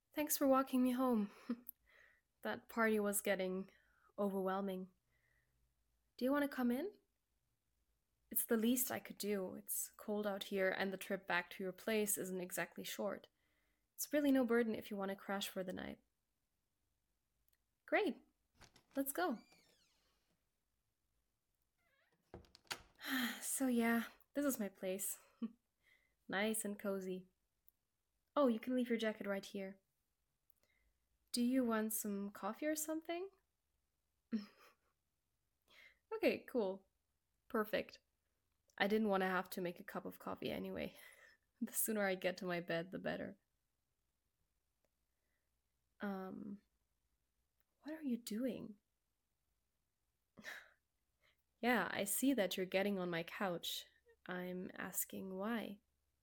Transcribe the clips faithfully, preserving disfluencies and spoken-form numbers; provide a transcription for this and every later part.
Thanks for walking me home. That party was getting overwhelming. Do you want to come in? It's the least I could do. It's cold out here, and the trip back to your place isn't exactly short. It's really no burden if you want to crash for the night. Great, let's go. So, yeah, this is my place. Nice and cozy. Oh, you can leave your jacket right here. Do you want some coffee or something? Okay, cool. Perfect. I didn't want to have to make a cup of coffee anyway. The sooner I get to my bed, the better. Um, what are you doing? Yeah, I see that you're getting on my couch. I'm asking why.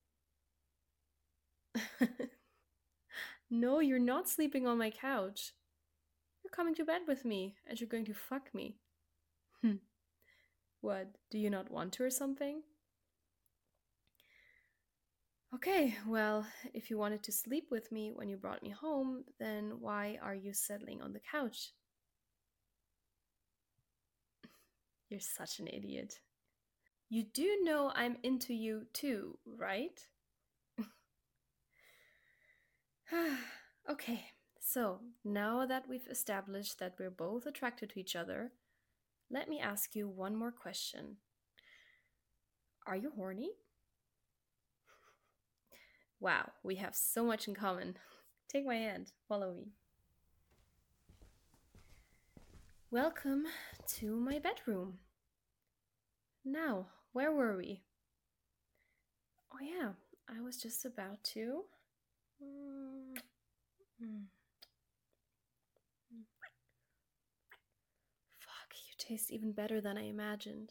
No, you're not sleeping on my couch. You're coming to bed with me and you're going to fuck me. Hmm. What, do you not want to or something? Okay, well, if you wanted to sleep with me when you brought me home, then why are you settling on the couch? You're such an idiot. You do know I'm into you too, right? Okay, so now that we've established that we're both attracted to each other, let me ask you one more question. Are you horny? Wow, we have so much in common. Take my hand, follow me. Welcome to my bedroom. Now, where were we? Oh, yeah, I was just about to. Mm, mm, mm. Fuck, you taste even better than I imagined.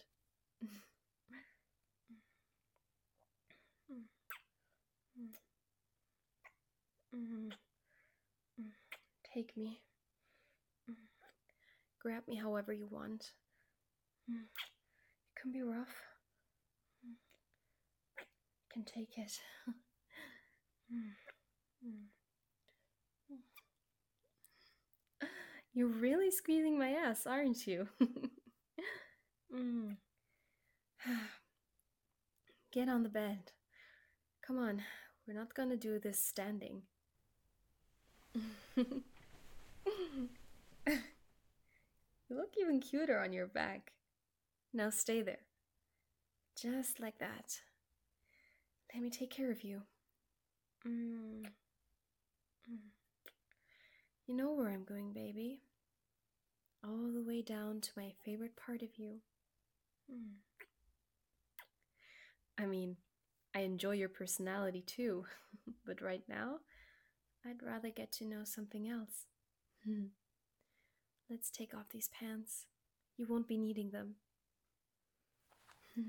Mm, mm. Take me. Mm. Grab me however you want. Mm. It can be rough. Mm. Can take it. Mm, mm, mm. You're really squeezing my ass, aren't you? Mm. Get on the bed. Come on, we're not gonna do this standing. You look even cuter on your back. Now stay there. Just like that. Let me take care of you. Mm. Mm. You know where I'm going, baby. All the way down to my favorite part of you. Mm. I mean, I enjoy your personality too, but right now, I'd rather get to know something else. Hmm. Let's take off these pants. You won't be needing them. Hmm.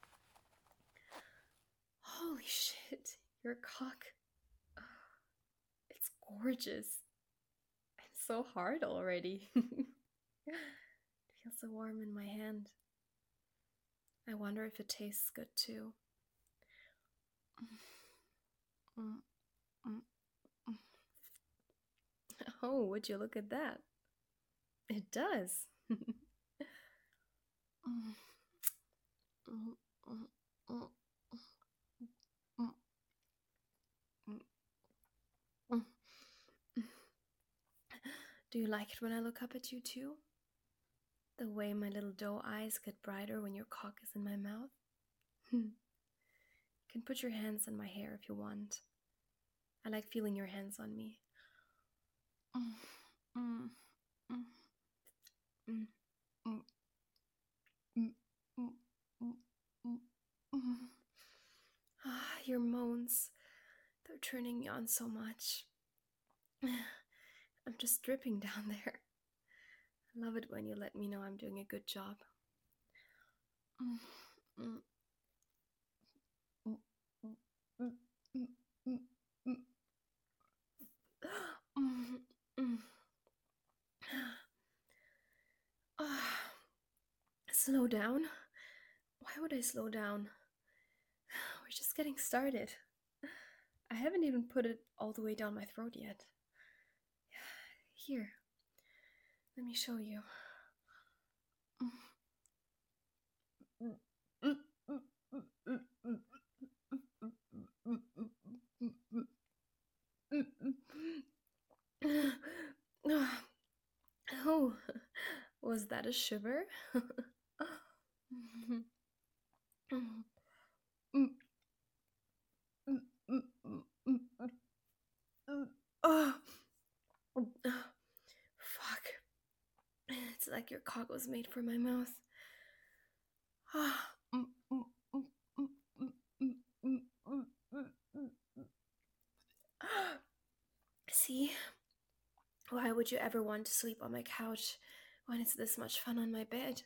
Holy shit, your cock. It's gorgeous. And so hard already. It feels so warm in my hand. I wonder if it tastes good too. Mm, mm, mm. Oh, would you look at that? It does. Mm, mm, mm, mm, mm, mm, mm. Do you like it when I look up at you too? The way my little doe eyes get brighter when your cock is in my mouth? You can put your hands on my hair if you want. I like feeling your hands on me. Mm, mm, mm, mm, mm, mm, mm, mm, mm, mm. Ah, your moans, they're turning me on so much. I'm just dripping down there. I love it when you let me know I'm doing a good job. Mm, mm, mm, mm, mm, mm, mm, mm. Mm, mm. Ah, slow down? Why would I slow down? We're just getting started. I haven't even put it all the way down my throat yet. Here, let me show you. Oh, was that a shiver? Oh, fuck. It's like your cock was made for my mouth. See? Why would you ever want to sleep on my couch when it's this much fun on my bed?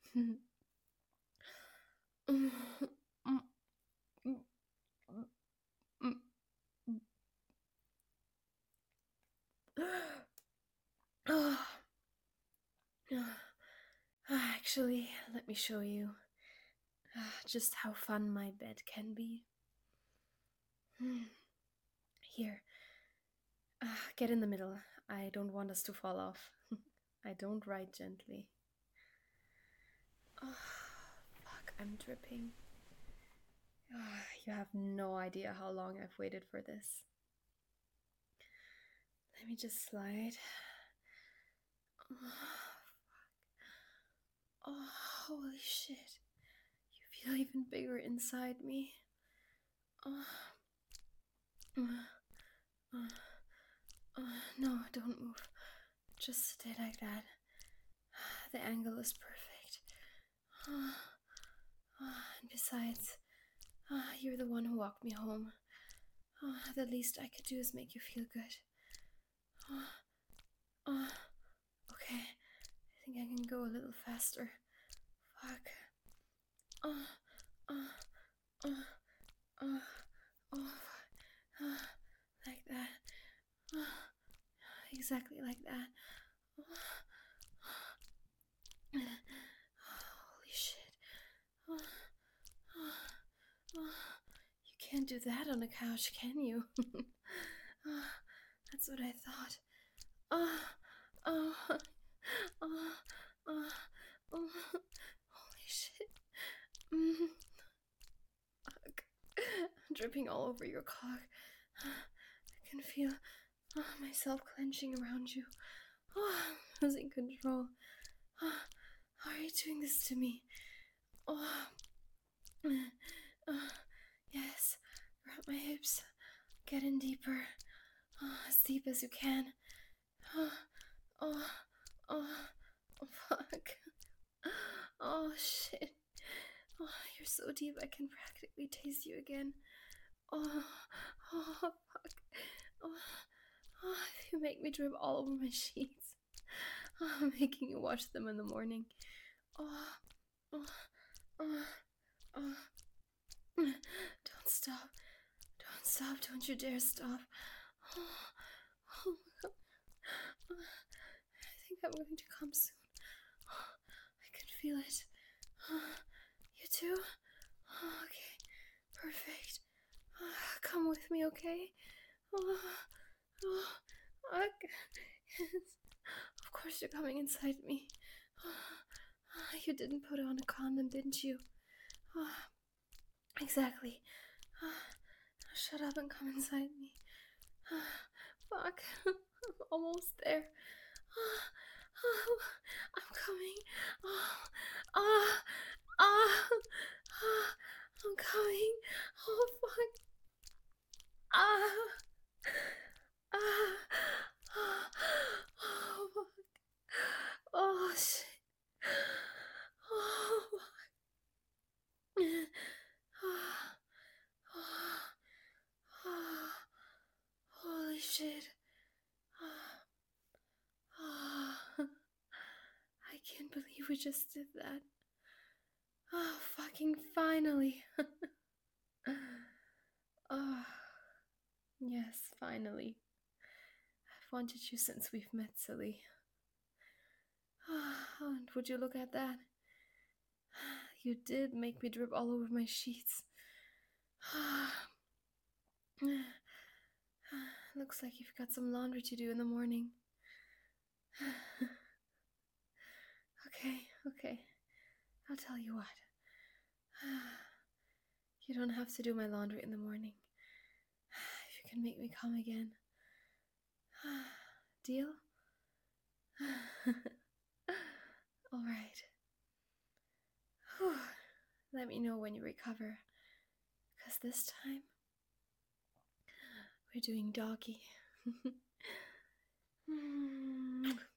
Oh. Actually, let me show you just how fun my bed can be. Here, uh, get in the middle. I don't want us to fall off. I don't ride gently. Oh, fuck, I'm dripping. Oh, you have no idea how long I've waited for this. Let me just slide. Oh, fuck. Oh, holy shit. You feel even bigger inside me. Oh. Uh, uh, uh, no, don't move. Just stay like that. The angle is perfect. Uh, uh, and besides, uh, you're the one who walked me home. Uh, the least I could do is make you feel good. Uh, uh, okay, I think I can go a little faster. Fuck. Uh, uh, uh, uh, oh, uh, like that. Uh, exactly like that. Uh, holy shit. Uh, uh, uh, you can't do that on a couch, can you? uh, that's what I thought. Uh, uh, uh, uh, uh, holy shit. Mm. Fuck. I'm dripping all over your cock. I can feel uh, myself clenching around you. Oh, I'm losing control. Oh, how are you doing this to me? Oh, uh, yes. Wrap my hips. Get in deeper. Oh, as deep as you can. Oh, oh, oh, oh, fuck. Oh, shit. Oh, you're so deep I can practically taste you again. Oh, oh, fuck. Oh, oh, you make me drip all over my sheets. Oh, I'm making you wash them in the morning. Oh, oh, oh, oh. Don't stop. Don't stop. Don't you dare stop. Oh, oh my god. Oh, I think I'm going to come soon. Oh, I can feel it. Oh, you too? Oh, okay. Perfect. Oh, come with me, okay? Oh, oh, okay. Yes. Of course you're coming inside me. Oh, you didn't put on a condom, didn't you? Oh, exactly. Oh, shut up and come inside me. Oh, fuck. I'm almost there. Oh, oh, I'm coming. Oh, oh, oh, oh, I'm coming. Oh, fuck. Ah, ah, oh, oh, fuck. Oh, shit. Oh, fuck. Oh, oh, oh, holy shit. Oh, oh, I can't believe we just did that. Oh, fucking finally. Oh, yes, finally. I've wanted you since we've met, silly. Oh, and would you look at that? You did make me drip all over my sheets. Looks like you've got some laundry to do in the morning. Okay, okay. I'll tell you what. You don't have to do my laundry in the morning. If you can make me come again. Deal? All right. Whew. Let me know when you recover. Because this time, we're doing doggy.